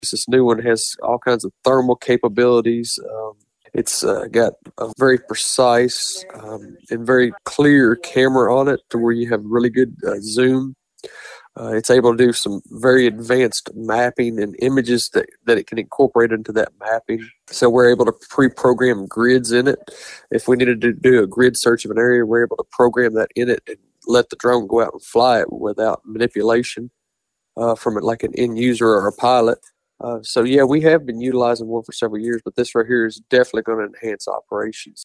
This new one has all kinds of thermal capabilities. It's got a very precise and very clear camera on it to where you have really good zoom. It's able to do some very advanced mapping and images that it can incorporate into that mapping. So we're able to pre-program grids in it. If we needed to do a grid search of an area, we're able to program that in it and let the drone go out and fly it without manipulation from it, like an end user or a pilot. So yeah, we have been utilizing one for several years, but this right here is definitely going to enhance operations.